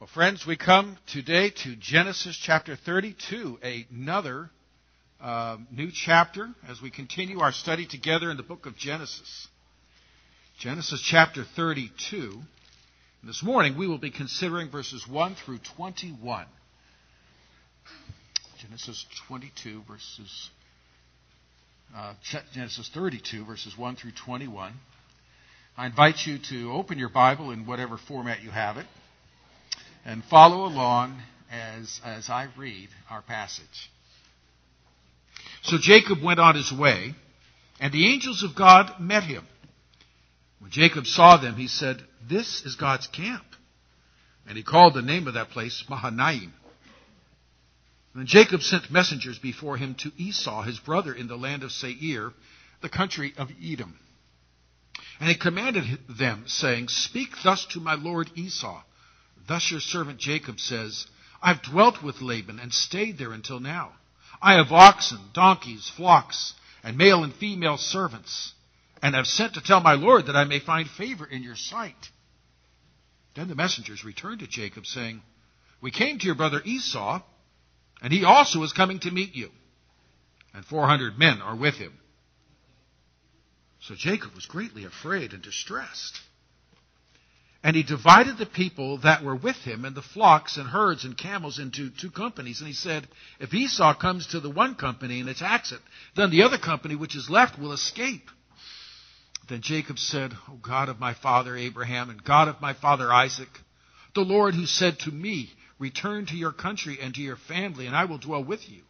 Well, friends, we come today to Genesis chapter 32, another new chapter as we continue our study together in the book of Genesis. Genesis chapter 32. And this morning we will be considering verses 1 through 21. Genesis 32 verses, Genesis 32 verses 1 through 21. I invite you to open your Bible in whatever format you have it and follow along as I read our passage. So Jacob went on his way, and the angels of God met him. When Jacob saw them, he said, "This is God's camp." And he called the name of that place Mahanaim. Then Jacob sent messengers before him to Esau, his brother, in the land of Seir, the country of Edom. And he commanded them, saying, "Speak thus to my lord Esau. Thus your servant Jacob says, I've dwelt with Laban and stayed there until now. I have oxen, donkeys, flocks, and male and female servants, and have sent to tell my lord that I may find favor in your sight." Then the messengers returned to Jacob, saying, "We came to your brother Esau, and he also is coming to meet you, and 400 men are with him." So Jacob was greatly afraid and distressed. And he divided the people that were with him and the flocks and herds and camels into two companies. And he said, "If Esau comes to the one company and attacks it, then the other company which is left will escape." Then Jacob said, "O God of my father Abraham and God of my father Isaac, the Lord who said to me, 'Return to your country and to your family, and I will dwell with you.'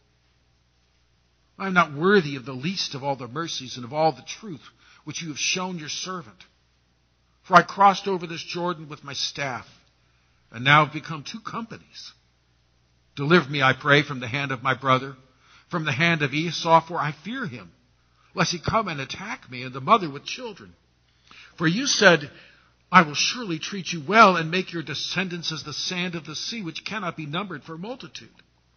I am not worthy of the least of all the mercies and of all the truth which you have shown your servant. For I crossed over this Jordan with my staff, and now have become two companies. Deliver me, I pray, from the hand of my brother, from the hand of Esau, for I fear him, lest he come and attack me and the mother with children. For you said, 'I will surely treat you well and make your descendants as the sand of the sea, which cannot be numbered for multitude.'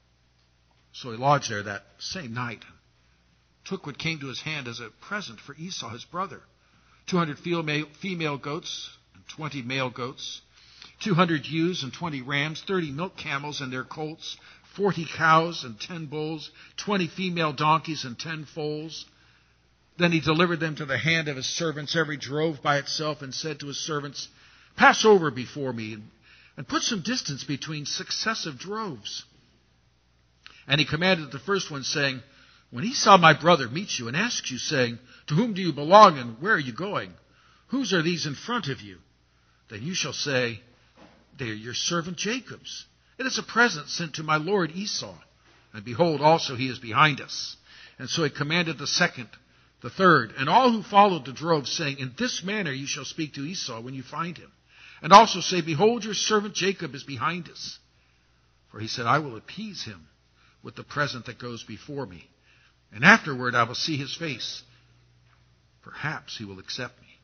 So he lodged there that same night, and took what came to his hand as a present for Esau his brother, 200 female goats and 20 male goats, 200 ewes and 20 rams, 30 milk camels and their colts, 40 cows and 10 bulls, 20 female donkeys and 10 foals. Then he delivered them to the hand of his servants, every drove by itself, and said to his servants, 'Pass over before me, and put some distance between successive droves.' And he commanded the first one, saying, 'When Esau my brother meets you and asks you, saying, "To whom do you belong and where are you going? Whose are these in front of you?" Then you shall say, "They are your servant Jacob's. It is a present sent to my lord Esau. And behold, also he is behind us." And so he commanded the second, the third, and all who followed the drove, saying, "In this manner you shall speak to Esau when you find him. And also say, Behold, your servant Jacob is behind us." For he said, "I will appease him with the present that goes before me. And afterward I will see his face. Perhaps he will accept me."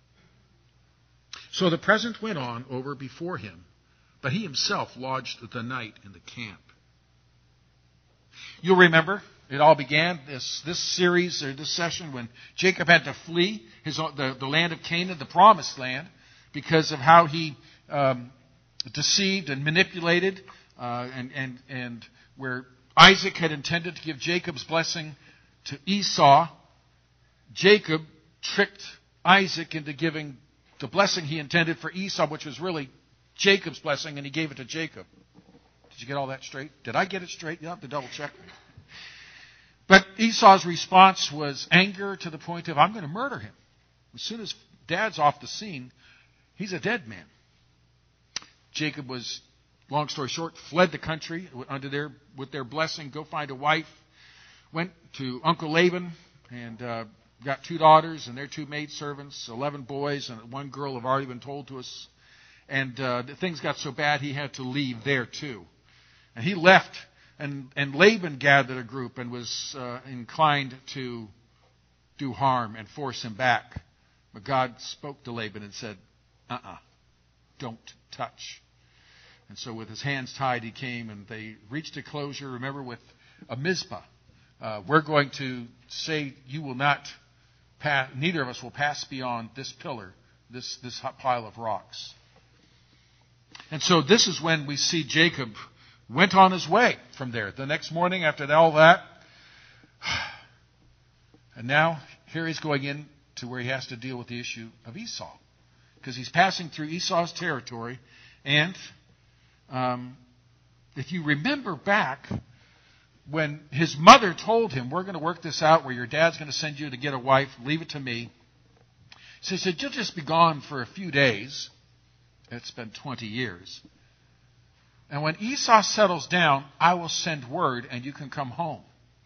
So the present went on over before him, but he himself lodged the night in the camp. You'll remember it all began, this series or this session, when Jacob had to flee the land of Canaan, the promised land, because of how he deceived and manipulated, and where Isaac had intended to give Jacob's blessing to Esau. Jacob tricked Isaac into giving the blessing he intended for Esau, which was really Jacob's blessing, and he gave it to Jacob. Did you get all that straight? Did I get it straight? You have to double check. But Esau's response was anger to the point of, "I'm going to murder him." As soon as Dad's off the scene, he's a dead man. Jacob was, long story short, fled the country with their blessing, go find a wife. Went to Uncle Laban and got 2 daughters and their 2 maidservants, 11 boys, and 1 girl have already been told to us. And things got so bad he had to leave there too. And he left, and Laban gathered a group and was inclined to do harm and force him back. But God spoke to Laban and said, don't touch. And so with his hands tied, he came, and they reached a closure, remember, with a Mizpah. We're going to say you will not pass, neither of us will pass beyond this pillar, this pile of rocks. And so this is when we see Jacob went on his way from there. The next morning after all that, and now here he's going in to where he has to deal with the issue of Esau. Because he's passing through Esau's territory. And if you remember back, when his mother told him, we're going to work this out where your dad's going to send you to get a wife, leave it to me. So he said, you'll just be gone for a few days. It's been 20 years. And when Esau settles down, I will send word and you can come home.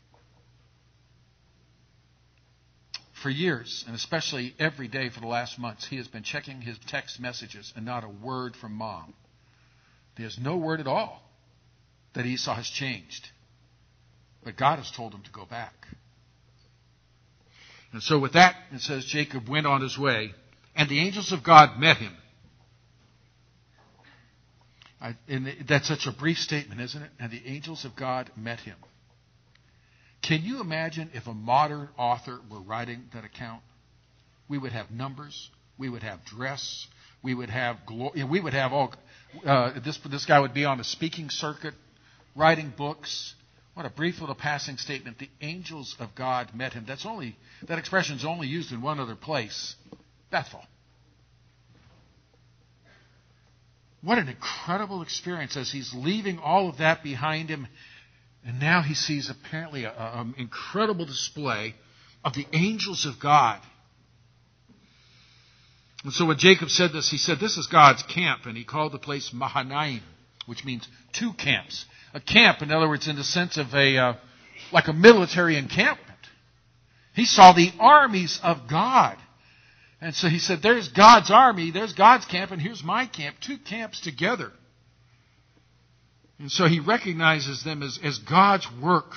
For years, and especially every day for the last months, he has been checking his text messages and not a word from Mom. There's no word at all that Esau has changed. But God has told him to go back. And so with that, it says Jacob went on his way, and the angels of God met him. That's such a brief statement, isn't it? And the angels of God met him. Can you imagine if a modern author were writing that account? We would have numbers. We would have dress. We would have we would have all. This guy would be on a speaking circuit, writing books. What a brief little passing statement. The angels of God met him. That expression is only used in one other place, Bethel. What an incredible experience as he's leaving all of that behind him. And now he sees apparently an incredible display of the angels of God. And so when Jacob said this, he said, this is God's camp. And he called the place Mahanaim, which means two camps. A camp, in other words, in the sense of like a military encampment. He saw the armies of God. And so he said, there's God's army, there's God's camp, and here's my camp. Two camps together. And so he recognizes them as God's work.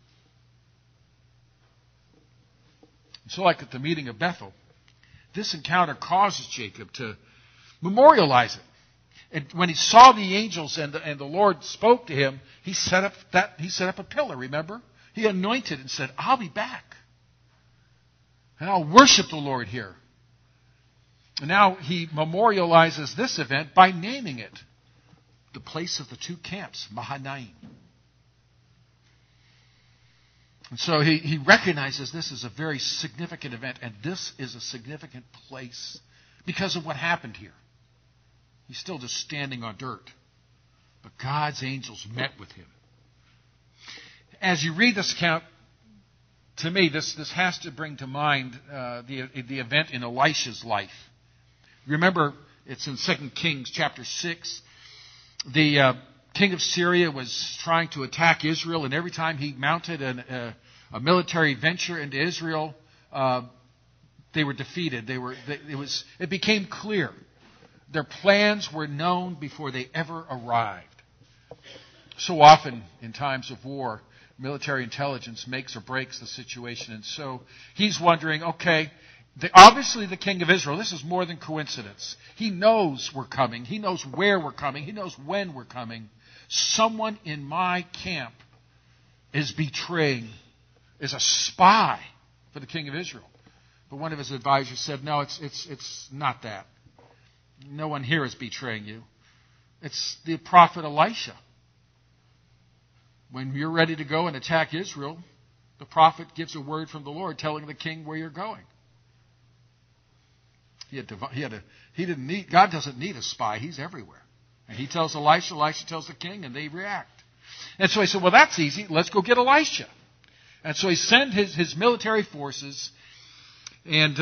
So like at the meeting of Bethel, this encounter causes Jacob to memorialize it. And when he saw the angels and the Lord spoke to him, he set up a pillar, remember? He anointed and said, I'll be back. And I'll worship the Lord here. And now he memorializes this event by naming it the place of the two camps, Mahanaim. And so he recognizes this as a very significant event, and this is a significant place because of what happened here. He's still just standing on dirt. But God's angels met with him. As you read this account, to me, this has to bring to mind the event in Elisha's life. Remember, it's in 2 Kings chapter 6. The king of Syria was trying to attack Israel, and every time he mounted a military venture into Israel, they were defeated. It became clear. Their plans were known before they ever arrived. So often in times of war, military intelligence makes or breaks the situation. And so he's wondering, okay, obviously the king of Israel, this is more than coincidence. He knows we're coming. He knows where we're coming. He knows when we're coming. Someone in my camp is is a spy for the king of Israel. But one of his advisors said, no, it's not that. No one here is betraying you. It's the prophet Elisha. When you're ready to go and attack Israel, the prophet gives a word from the Lord telling the king where you're going. God doesn't need a spy. He's everywhere. And he tells Elisha, Elisha tells the king, and they react. And so he said, well, that's easy. Let's go get Elisha. And so he sent his military forces, and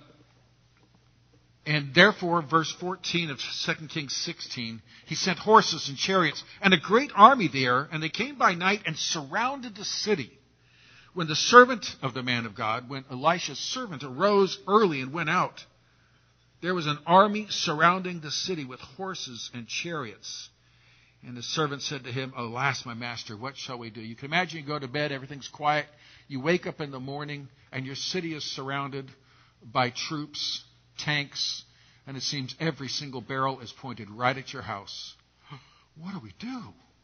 therefore, verse 14 of 2 Kings 16, he sent horses and chariots and a great army there, and they came by night and surrounded the city. When the servant of the man of God, when Elisha's servant arose early and went out, there was an army surrounding the city with horses and chariots. And the servant said to him, alas, my master, what shall we do? You can imagine you go to bed, everything's quiet. You wake up in the morning, and your city is surrounded by troops, tanks, and it seems every single barrel is pointed right at your house. What do we do?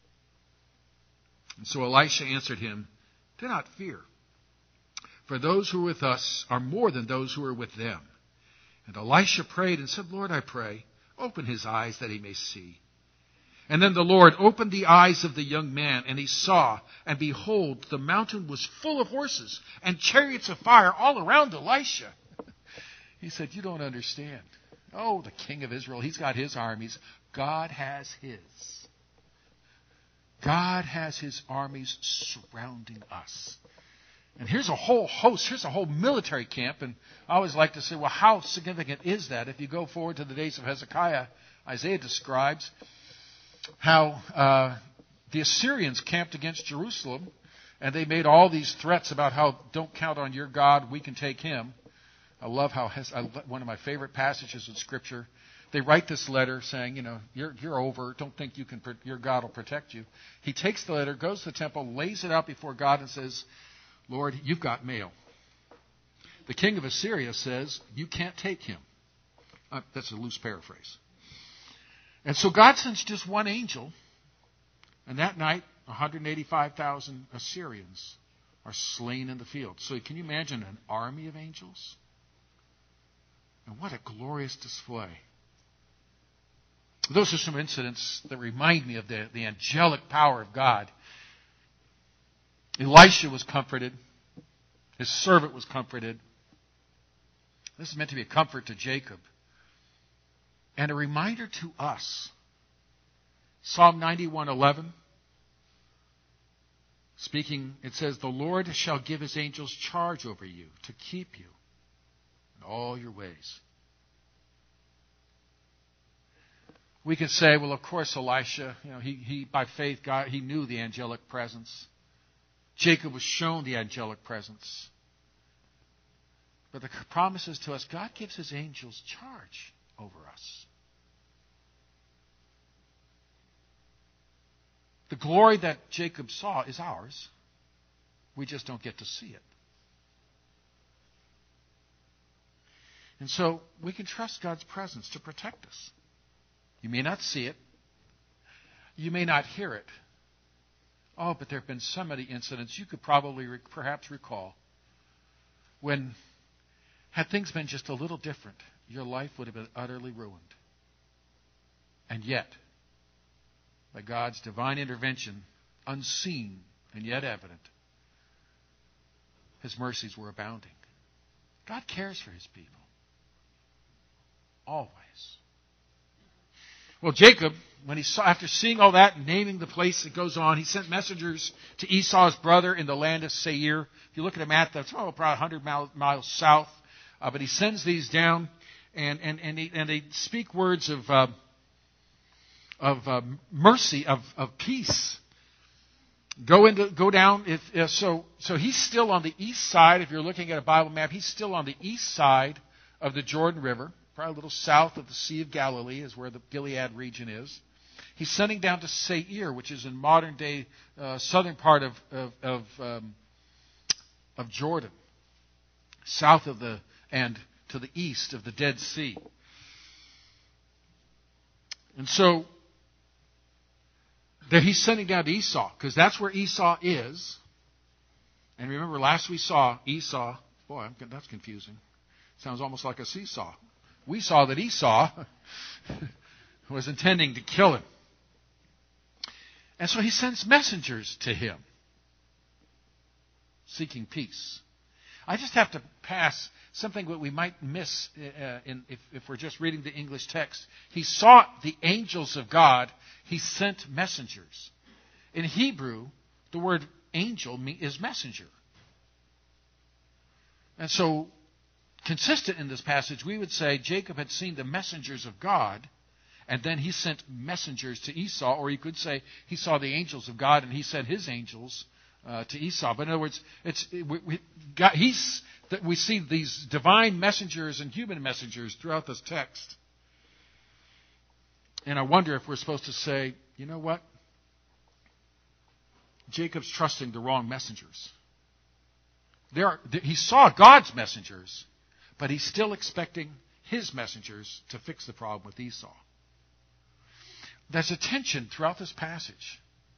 And so Elisha answered him, do not fear, for those who are with us are more than those who are with them. And Elisha prayed and said, Lord, I pray, open his eyes that he may see. And then the Lord opened the eyes of the young man, and he saw, and behold, the mountain was full of horses and chariots of fire all around Elisha. He said, you don't understand. Oh, the king of Israel, he's got his armies. God has his. God has his armies surrounding us. And here's a whole host, here's a whole military camp. And I always like to say, well, how significant is that? If you go forward to the days of Hezekiah, Isaiah describes how the Assyrians camped against Jerusalem, and they made all these threats about how don't count on your God, we can take him. I love how one of my favorite passages in Scripture. They write this letter saying, you're over. Don't think your God will protect you. He takes the letter, goes to the temple, lays it out before God, and says, Lord, you've got mail. The king of Assyria says, you can't take him. That's a loose paraphrase. And so God sends just one angel, and that night, 185,000 Assyrians are slain in the field. So can you imagine an army of angels? And what a glorious display. Those are some incidents that remind me of the angelic power of God. Elisha was comforted. His servant was comforted. This is meant to be a comfort to Jacob. And a reminder to us. Psalm 91:11. Speaking, it says, the Lord shall give his angels charge over you to keep you in all your ways. We can say, well, of course, Elisha, he by faith, God, he knew the angelic presence. Jacob was shown the angelic presence. But the promise is to us, God gives his angels charge over us. The glory that Jacob saw is ours. We just don't get to see it. And so we can trust God's presence to protect us. You may not see it. You may not hear it. Oh, but there have been so many incidents you could probably perhaps recall when, had things been just a little different, your life would have been utterly ruined. And yet, by God's divine intervention, unseen and yet evident, his mercies were abounding. God cares for his people. Always. Well, Jacob, when he saw, after seeing all that and naming the place that goes on, he sent messengers to Esau's brother in the land of Seir. If you look at a map, that's probably 100 miles south. But he sends these down, and they speak words of mercy, of peace. Go down. So he's still on the east side. If you're looking at a Bible map, he's still on the east side of the Jordan River. Probably a little south of the Sea of Galilee is where the Gilead region is. He's sending down to Seir, which is in modern-day southern part of Jordan, south of and to the east of the Dead Sea. And so he's sending down to Esau, because that's where Esau is. And remember, last we saw Esau. Boy, that's confusing. Sounds almost like a seesaw. We saw that Esau was intending to kill him. And so he sends messengers to him, seeking peace. I just have to pass something that we might miss if we're just reading the English text. He sought the angels of God. He sent messengers. In Hebrew, the word angel is messenger. And so, consistent in this passage, we would say Jacob had seen the messengers of God, and then he sent messengers to Esau, or you could say he saw the angels of God and he sent his angels to Esau. But in other words, we see these divine messengers and human messengers throughout this text. And I wonder if we're supposed to say, you know what? Jacob's trusting the wrong messengers. He saw God's messengers, but he's still expecting his messengers to fix the problem with Esau. There's a tension throughout this passage.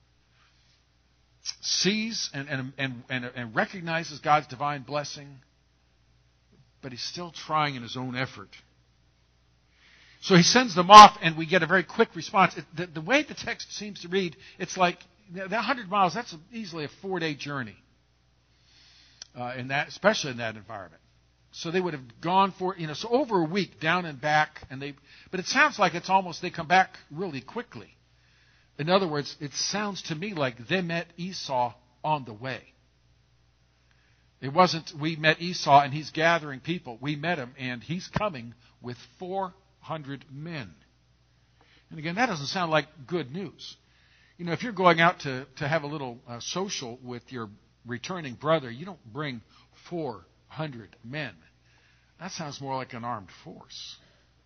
Sees and recognizes God's divine blessing, but he's still trying in his own effort. So he sends them off, and we get a very quick response. The way the text seems to read, it's like that 100 miles, that's easily a 4-day journey, especially in that environment. So they would have gone for, so over a week down and back, but it sounds like it's almost they come back really quickly. In other words, it sounds to me like they met Esau on the way. It wasn't, we met Esau and he's gathering people. We met him and he's coming with 400 men. And again, that doesn't sound like good news. If you're going out to have a little social with your returning brother, you don't bring 400 men. That sounds more like an armed force.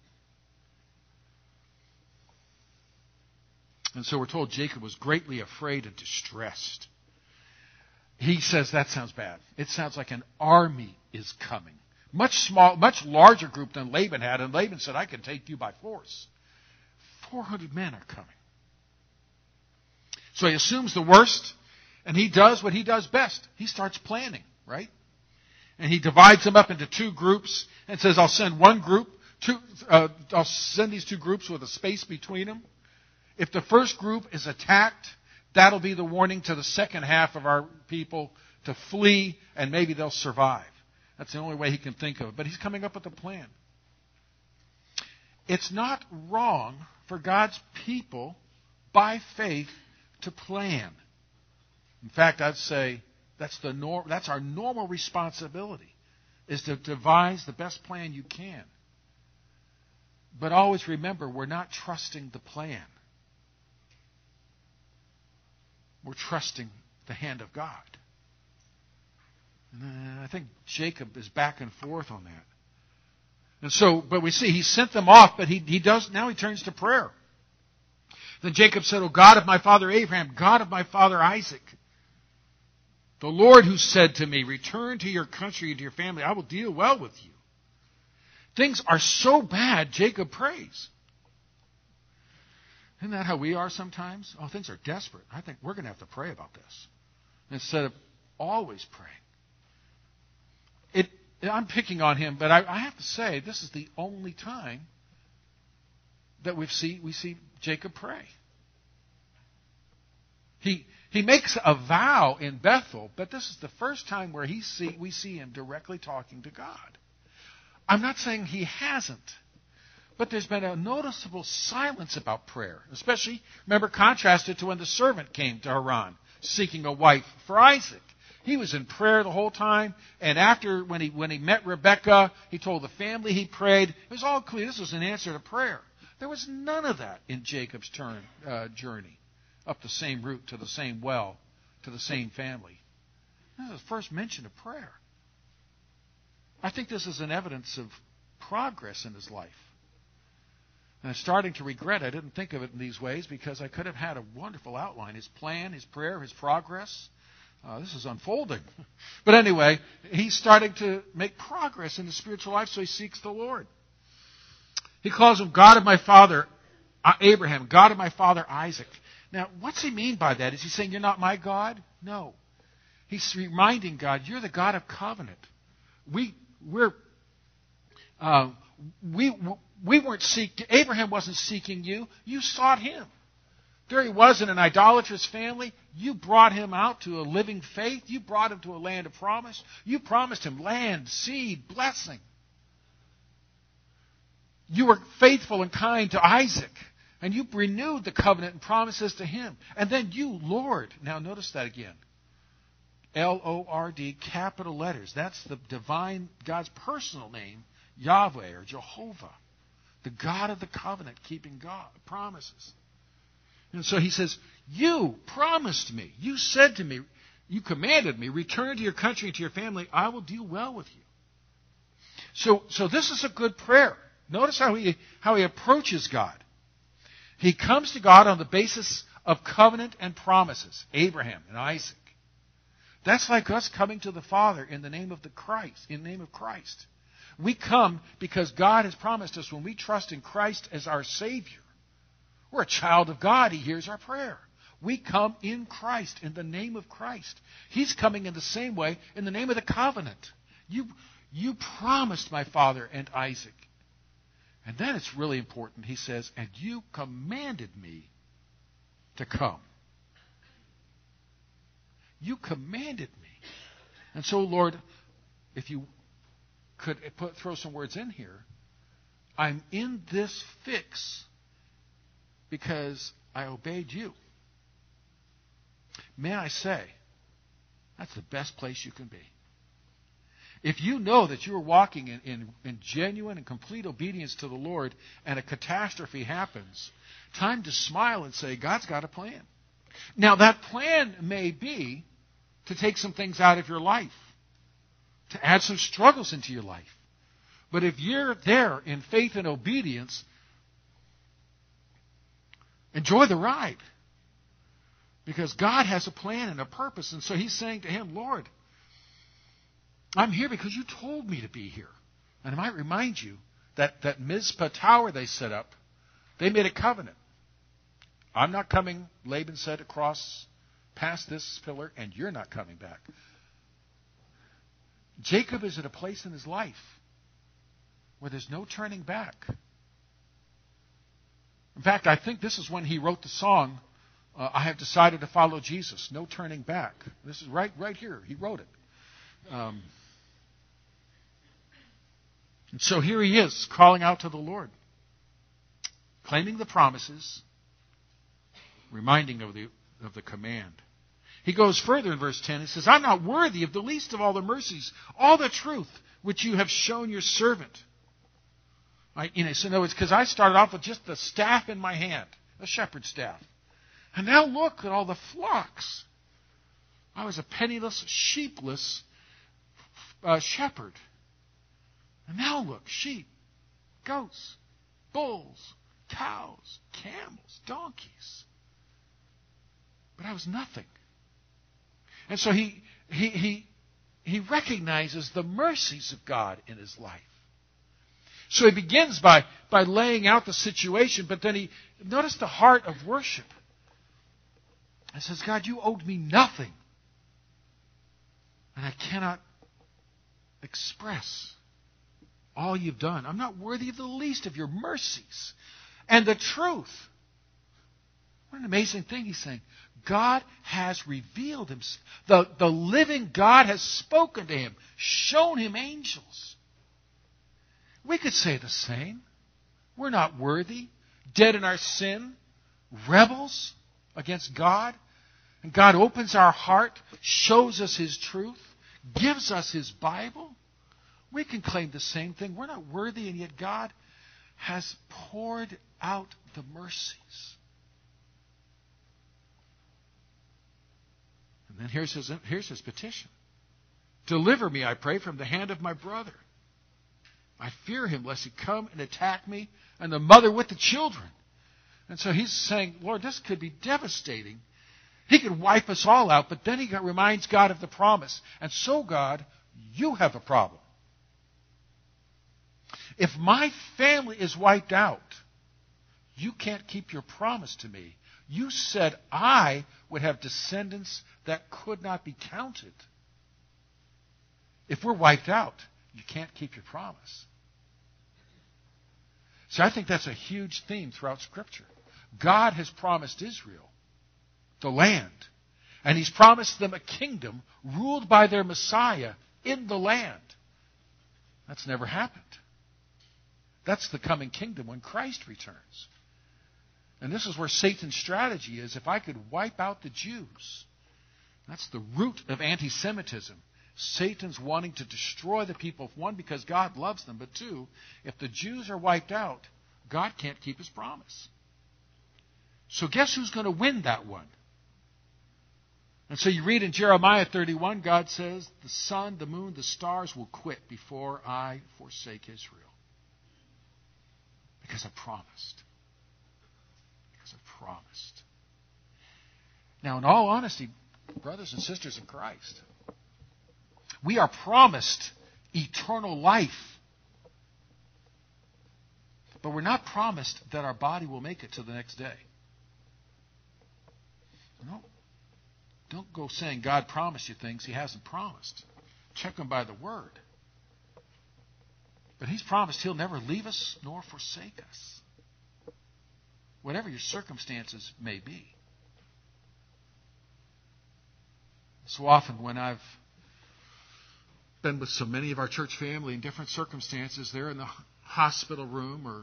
And so we're told Jacob was greatly afraid and distressed. He says that sounds bad. It sounds like an army is coming. Much larger group than Laban had. And Laban said, I can take you by force. 400 men are coming. So he assumes the worst, and he does what he does best. He starts planning, right? And he divides them up into 2 groups and says, I'll send one group, I'll send these 2 groups with a space between them. If the first group is attacked, that'll be the warning to the second half of our people to flee, and maybe they'll survive. That's the only way he can think of it. But he's coming up with a plan. It's not wrong for God's people, by faith, to plan. In fact, I'd say that's our normal responsibility, is to devise the best plan you can. But always remember, we're not trusting the plan. We're trusting the hand of God. And I think Jacob is back and forth on that. And so, but we see he sent them off, but now he turns to prayer. Then Jacob said, O God of my father Abraham, God of my father Isaac, the Lord who said to me, return to your country and to your family, I will deal well with you. Things are so bad, Jacob prays. Isn't that how we are sometimes? Oh, things are desperate. I think we're going to have to pray about this instead of always praying. I'm picking on him, but I have to say this is the only time that we see Jacob pray. He makes a vow in Bethel, but this is the first time where we see him directly talking to God. I'm not saying he hasn't. But there's been a noticeable silence about prayer. Especially, remember, contrasted to when the servant came to Haran seeking a wife for Isaac. He was in prayer the whole time. And after, when he met Rebekah, he told the family he prayed. It was all clear. This was an answer to prayer. There was none of that in Jacob's journey up the same route to the same well to the same family. This is the first mention of prayer. I think this is an evidence of progress in his life. And I'm starting to regret I didn't think of it in these ways, because I could have had a wonderful outline. His plan, his prayer, his progress. This is unfolding. But anyway, he's starting to make progress in his spiritual life, so he seeks the Lord. He calls him God of my father Abraham, God of my father Isaac. Now, what's he mean by that? Is he saying you're not my God? No. He's reminding God, you're the God of covenant. We weren't seeking, Abraham wasn't seeking you. You sought him. There he was in an idolatrous family. You brought him out to a living faith. You brought him to a land of promise. You promised him land, seed, blessing. You were faithful and kind to Isaac. And you renewed the covenant and promises to him. And then you, Lord. Now notice that again. L-O-R-D, capital letters. That's the divine, God's personal name, Yahweh or Jehovah. The God of the covenant, keeping God promises. And so he says, you promised me. You said to me, you commanded me, return to your country and to your family. I will deal well with you. So this is a good prayer. Notice how he approaches God. He comes to God on the basis of covenant and promises. Abraham and Isaac. That's like us coming to the Father in the name of Christ. We come because God has promised us when we trust in Christ as our Savior. We're a child of God. He hears our prayer. We come in Christ, in the name of Christ. He's coming in the same way, in the name of the covenant. You promised my father and Isaac. And then it's really important. He says, and you commanded me to come. You commanded me. And so, Lord, if you could throw some words in here, I'm in this fix because I obeyed you. May I say, that's the best place you can be. If you know that you are walking in genuine and complete obedience to the Lord and a catastrophe happens, time to smile and say, God's got a plan. Now, that plan may be to take some things out of your life, to add some struggles into your life. But if you're there in faith and obedience, enjoy the ride. Because God has a plan and a purpose. And so he's saying to him, Lord, I'm here because you told me to be here. And I might remind you that Mizpah tower they set up, they made a covenant. I'm not coming, Laban said, across past this pillar, and you're not coming back. Jacob is at a place in his life where there's no turning back. In fact, I think this is when he wrote the song, I have decided to follow Jesus, no turning back. This is right here. He wrote it. And so here he is, calling out to the Lord, claiming the promises, reminding of the command. He goes further in verse 10. He says, I'm not worthy of the least of all the mercies, all the truth which you have shown your servant. So in other words, because I started off with just the staff in my hand, a shepherd's staff. And now look at all the flocks. I was a penniless, sheepless shepherd. And now look, sheep, goats, bulls, cows, camels, donkeys. But I was nothing. And so he recognizes the mercies of God in his life. So he begins by laying out the situation, but then notice the heart of worship. He says, God, you owed me nothing. And I cannot express all you've done. I'm not worthy of the least of your mercies. And the truth. What an amazing thing he's saying. God has revealed himself. The living God has spoken to him, shown him angels. We could say the same. We're not worthy, dead in our sin, rebels against God. And God opens our heart, shows us his truth, gives us his Bible. We can claim the same thing. We're not worthy, and yet God has poured out the mercies. And then here's his petition. Deliver me, I pray, from the hand of my brother. I fear him lest he come and attack me and the mother with the children. And so he's saying, Lord, this could be devastating. He could wipe us all out, but then he reminds God of the promise. And so, God, you have a problem. If my family is wiped out, you can't keep your promise to me. You said I would have descendants that could not be counted. If we're wiped out, you can't keep your promise. So I think that's a huge theme throughout Scripture. God has promised Israel the land, and he's promised them a kingdom ruled by their Messiah in the land. That's never happened. That's the coming kingdom when Christ returns. And this is where Satan's strategy is. If I could wipe out the Jews, that's the root of anti-Semitism. Satan's wanting to destroy the people, one, because God loves them, but two, if the Jews are wiped out, God can't keep his promise. So guess who's going to win that one? And so you read in Jeremiah 31, God says, the sun, the moon, the stars will quit before I forsake Israel. Because I promised. Because I promised. Now, in all honesty, brothers and sisters in Christ, we are promised eternal life. But we're not promised that our body will make it to the next day. No. Don't go saying God promised you things he hasn't promised. Check them by the Word. But He's promised He'll never leave us nor forsake us, whatever your circumstances may be. So often when I've been with so many of our church family in different circumstances, they're in the hospital room or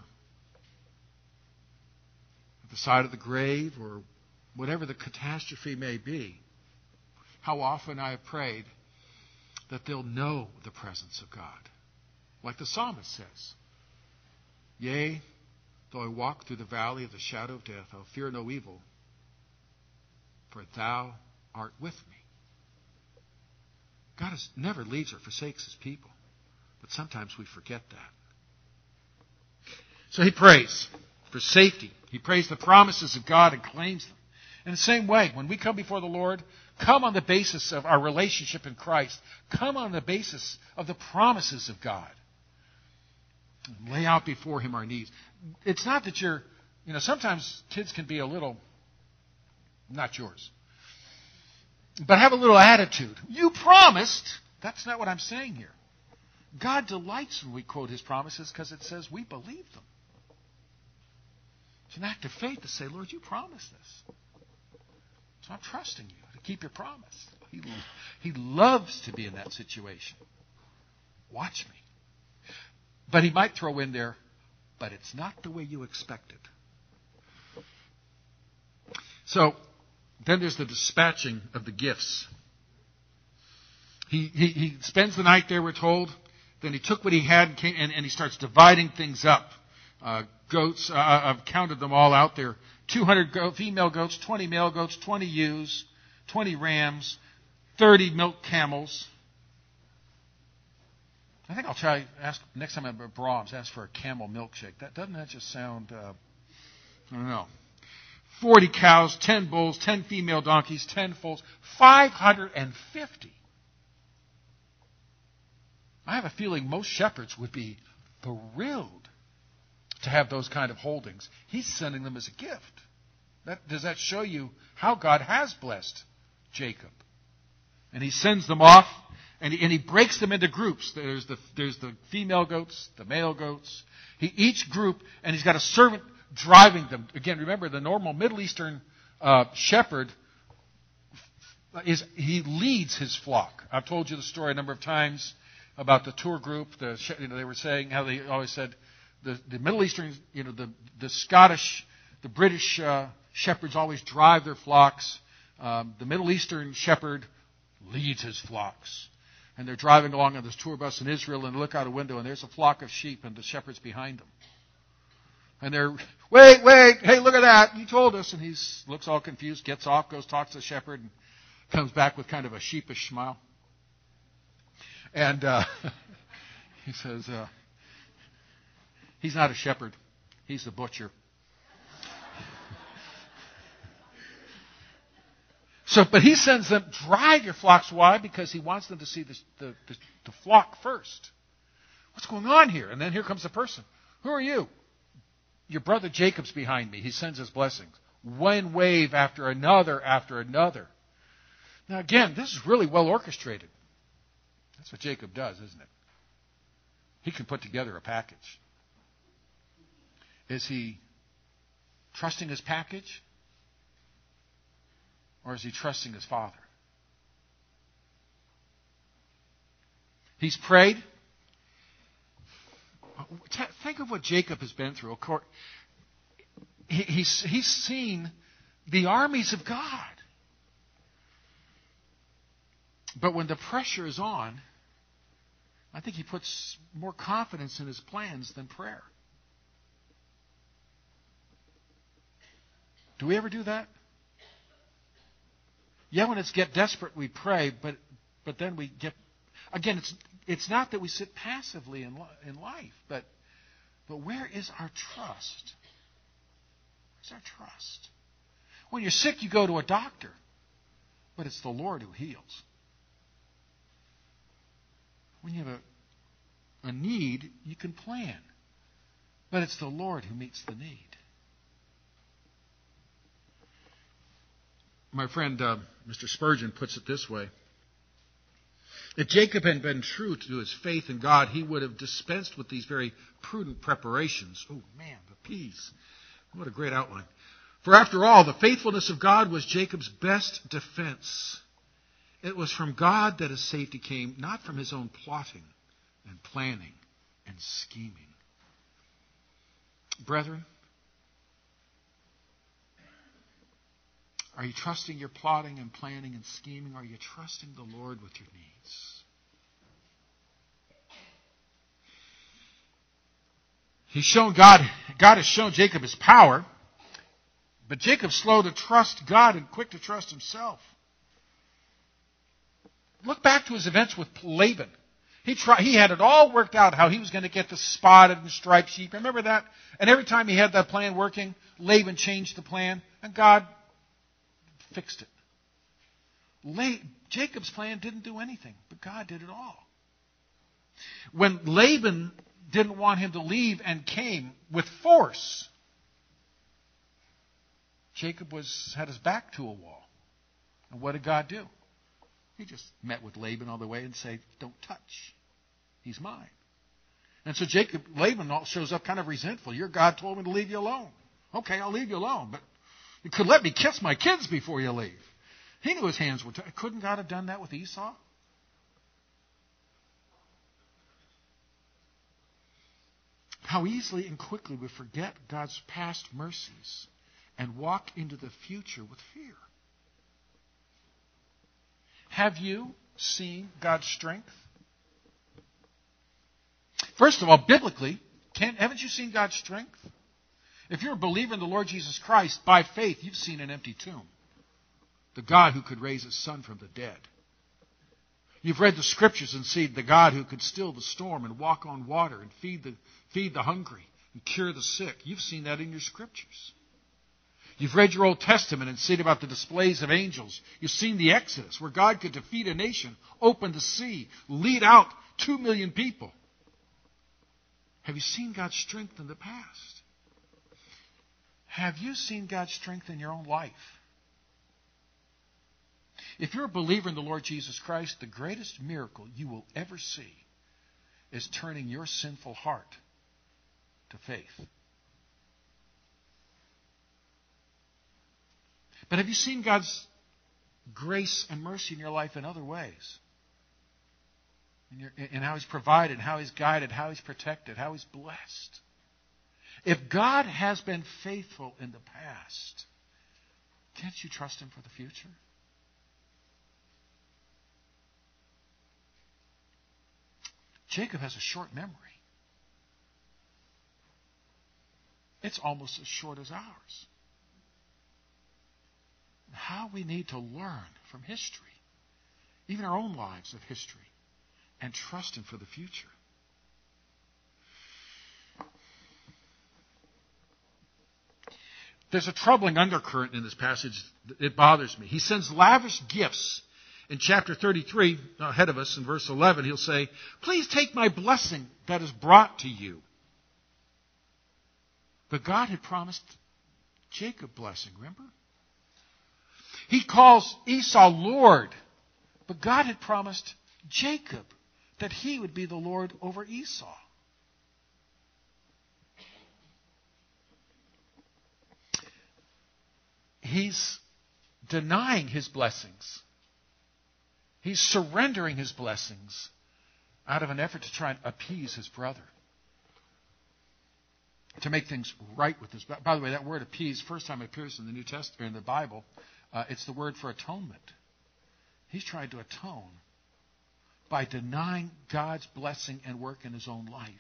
at the side of the grave or whatever the catastrophe may be, how often I have prayed that they'll know the presence of God. Like the psalmist says, "Yea, though I walk through the valley of the shadow of death, I'll fear no evil, for Thou art with me." God never leaves or forsakes His people, but sometimes we forget that. So he prays for safety. He prays the promises of God and claims them. In the same way, when we come before the Lord, come on the basis of our relationship in Christ. Come on the basis of the promises of God. Lay out before Him our needs. It's not that sometimes kids can be a little, not yours, but have a little attitude. You promised. That's not what I'm saying here. God delights when we quote His promises because it says we believe them. It's an act of faith to say, "Lord, you promised this. So I'm trusting you to keep your promise." He loves to be in that situation. Watch me. But He might throw in there, "But it's not the way you expected." So then there's the dispatching of the gifts. He spends the night there, we're told. Then he took what he had and he starts dividing things up. Goats, I've counted them all out there. 200 female goats, 20 male goats, 20 ewes, 20 rams, 30 milk camels. I think I'll ask next time I'm at Brahms, ask for a camel milkshake. Doesn't that just sound, I don't know. 40 cows, 10 bulls, 10 female donkeys, 10 foals, 550. I have a feeling most shepherds would be thrilled to have those kind of holdings. He's sending them as a gift. Does that show you how God has blessed Jacob? And He sends them off, and he breaks them into groups. There's the female goats, the male goats. Each group, and he's got a servant driving them. Again, remember, the normal Middle Eastern shepherd he leads his flock. I've told you the story a number of times about the tour group. They were saying how they always said the Middle Eastern, the Scottish, the British shepherds always drive their flocks. The Middle Eastern shepherd leads his flocks. And they're driving along on this tour bus in Israel and look out a window and there's a flock of sheep and the shepherd's behind them. And they're, wait, hey, look at that. You told us. And he looks all confused, gets off, goes, talks to the shepherd, and comes back with kind of a sheepish smile. And he says, he's not a shepherd. He's a butcher. But he sends them, drive your flocks. Why? Because he wants them to see the flock first. What's going on here? And then here comes the person. Who are you? Your brother Jacob's behind me. He sends his blessings. One wave after another after another. Now again, this is really well orchestrated. That's what Jacob does, isn't it? He can put together a package. Is he trusting his package? Or is he trusting his father? He's prayed. Think of what Jacob has been through. Of course, he's seen the armies of God. But when the pressure is on, I think he puts more confidence in his plans than prayer. Do we ever do that? Yeah, when it's get desperate, we pray, but then we get... Again, it's not that we sit passively in life, but where is our trust? Where's our trust? When you're sick, you go to a doctor, but it's the Lord who heals. When you have a need, you can plan, but it's the Lord who meets the need. My friend Mr. Spurgeon puts it this way. If Jacob had been true to his faith in God, he would have dispensed with these very prudent preparations. Oh, man, the peas. What a great outline. For after all, the faithfulness of God was Jacob's best defense. It was from God that his safety came, not from his own plotting and planning and scheming. Brethren, are you trusting your plotting and planning and scheming? Or are you trusting the Lord with your needs? God has shown Jacob his power, but Jacob's slow to trust God and quick to trust himself. Look back to his events with Laban. He had it all worked out how he was going to get the spotted and striped sheep. Remember that? And every time he had that plan working, Laban changed the plan, and God fixed it. Jacob's plan didn't do anything, but God did it all. When Laban didn't want him to leave and came with force, Jacob had his back to a wall. And what did God do? He just met with Laban all the way and said, don't touch. He's mine. And so Laban shows up kind of resentful. Your God told me to leave you alone. Okay, I'll leave you alone, but you could let me kiss my kids before you leave. He knew his hands were tied. Couldn't God have done that with Esau? How easily and quickly we forget God's past mercies and walk into the future with fear. Have you seen God's strength? First of all, biblically, haven't you seen God's strength? If you're a believer in the Lord Jesus Christ, by faith, you've seen an empty tomb. The God who could raise his son from the dead. You've read the scriptures and seen the God who could still the storm and walk on water and feed the hungry and cure the sick. You've seen that in your scriptures. You've read your Old Testament and seen about the displays of angels. You've seen the Exodus, where God could defeat a nation, open the sea, lead out 2 million people. Have you seen God's strength in the past? Have you seen God's strength in your own life? If you're a believer in the Lord Jesus Christ, the greatest miracle you will ever see is turning your sinful heart to faith. But have you seen God's grace and mercy in your life in other ways? In how He's provided, how He's guided, how He's protected, how He's blessed. If God has been faithful in the past, can't you trust Him for the future? Jacob has a short memory. It's almost as short as ours. How we need to learn from history, even our own lives of history, and trust Him for the future. There's a troubling undercurrent in this passage. It bothers me. He sends lavish gifts. In chapter 33, ahead of us in verse 11, he'll say, "Please take my blessing that is brought to you." But God had promised Jacob blessing, remember? He calls Esau Lord, but God had promised Jacob that he would be the Lord over Esau. He's denying his blessings. He's surrendering his blessings out of an effort to try and appease his brother. To make things right with his brother. By the way, that word appease, first time it appears in the New Testament, or in the Bible, it's the word for atonement. He's trying to atone by denying God's blessing and work in his own life.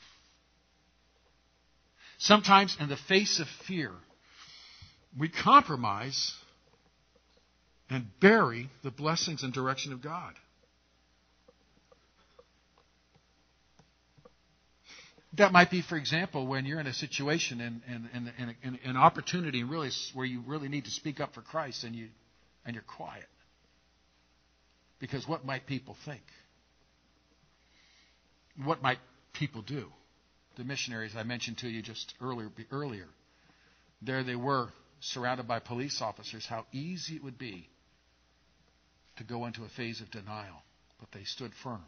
Sometimes in the face of fear, we compromise and bury the blessings and direction of God. That might be, for example, when you're in a situation and an opportunity really where you really need to speak up for Christ and you're quiet. Because what might people think? What might people do? The missionaries I mentioned to you just earlier. There they were, surrounded by police officers, how easy it would be to go into a phase of denial but they stood firm.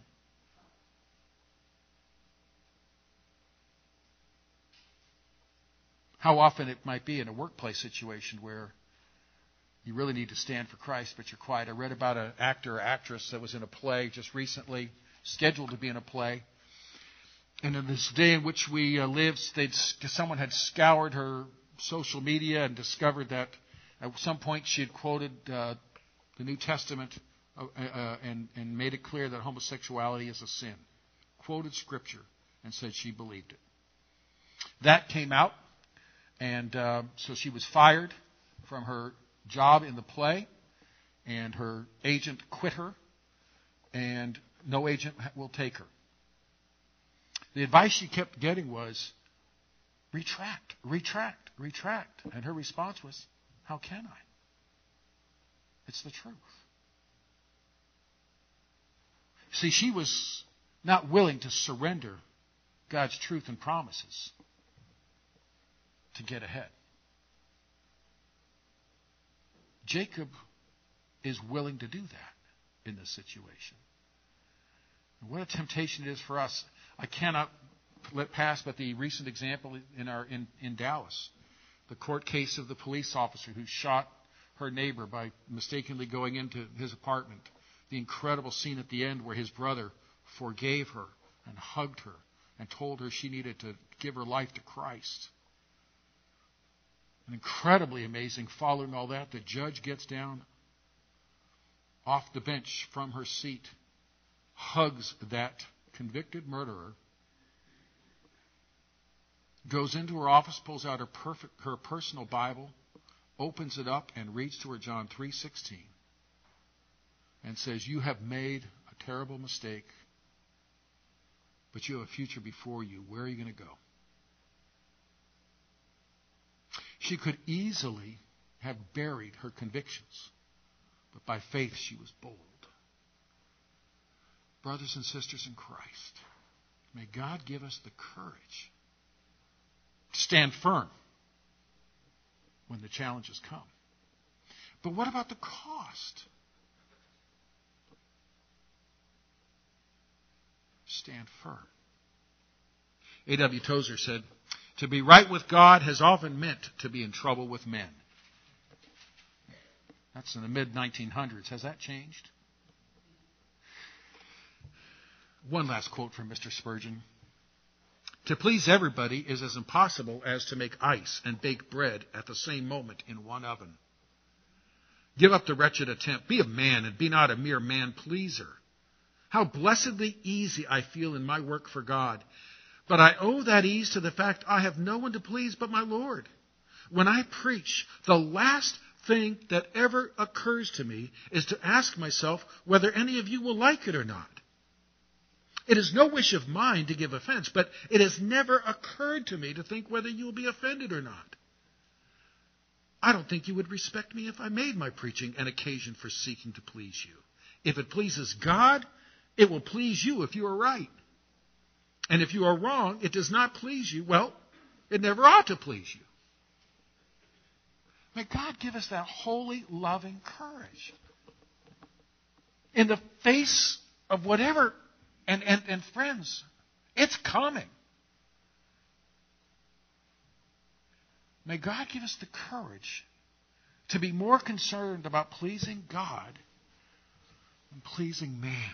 How often it might be in a workplace situation where you really need to stand for Christ, but you're quiet. I read about an actor or actress that was in a play just recently, scheduled to be in a play. And in this day in which we live, someone had scoured her social media and discovered that at some point she had quoted the New Testament and made it clear that homosexuality is a sin. Quoted Scripture and said she believed it. That came out, and so she was fired from her job in the play, and her agent quit her, and no agent will take her. The advice she kept getting was, retract, retract, retract. And her response was, how can I? It's the truth. See, she was not willing to surrender God's truth and promises to get ahead. Jacob is willing to do that in this situation. And what a temptation it is for us. I cannot let pass but the recent example in Dallas, the court case of the police officer who shot her neighbor by mistakenly going into his apartment. The incredible scene at the end where his brother forgave her and hugged her and told her she needed to give her life to Christ. And incredibly amazing, following all that, the judge gets down off the bench from her seat, hugs that convicted murderer, goes into her office, pulls out her personal Bible, opens it up, and reads to her John 3:16, and says, you have made a terrible mistake, but you have a future before you. Where are you going to go? She could easily have buried her convictions, but by faith she was bold. Brothers and sisters in Christ, may God give us the courage to stand firm when the challenges come. But what about the cost? Stand firm. A.W. Tozer said, to be right with God has often meant to be in trouble with men. That's in the mid-1900s. Has that changed? One last quote from Mr. Spurgeon. To please everybody is as impossible as to make ice and bake bread at the same moment in one oven. Give up the wretched attempt. Be a man and be not a mere man-pleaser. How blessedly easy I feel in my work for God. But I owe that ease to the fact I have no one to please but my Lord. When I preach, the last thing that ever occurs to me is to ask myself whether any of you will like it or not. It is no wish of mine to give offense, but it has never occurred to me to think whether you will be offended or not. I don't think you would respect me if I made my preaching an occasion for seeking to please you. If it pleases God, it will please you if you are right. And if you are wrong, it does not please you. Well, it never ought to please you. May God give us that holy, loving courage. In the face of whatever, and friends, it's coming. May God give us the courage to be more concerned about pleasing God than pleasing man.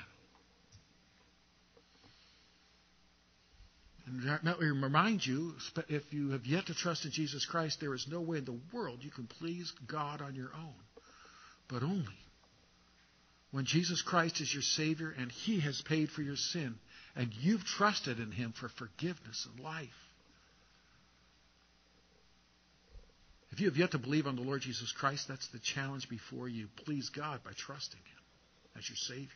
And let me remind you, if you have yet to trust in Jesus Christ, there is no way in the world you can please God on your own, but only when Jesus Christ is your Savior and He has paid for your sin and you've trusted in Him for forgiveness and life. If you have yet to believe on the Lord Jesus Christ, that's the challenge before you. Please God by trusting Him as your Savior.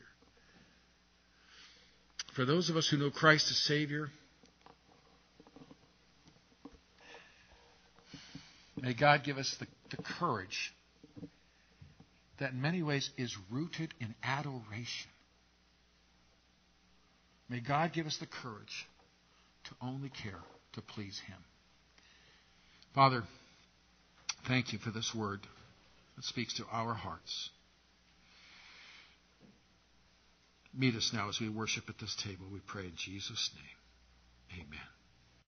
For those of us who know Christ as Savior, may God give us the courage that in many ways is rooted in adoration. May God give us the courage to only care to please Him. Father, thank you for this word that speaks to our hearts. Meet us now as we worship at this table. We pray in Jesus' name. Amen.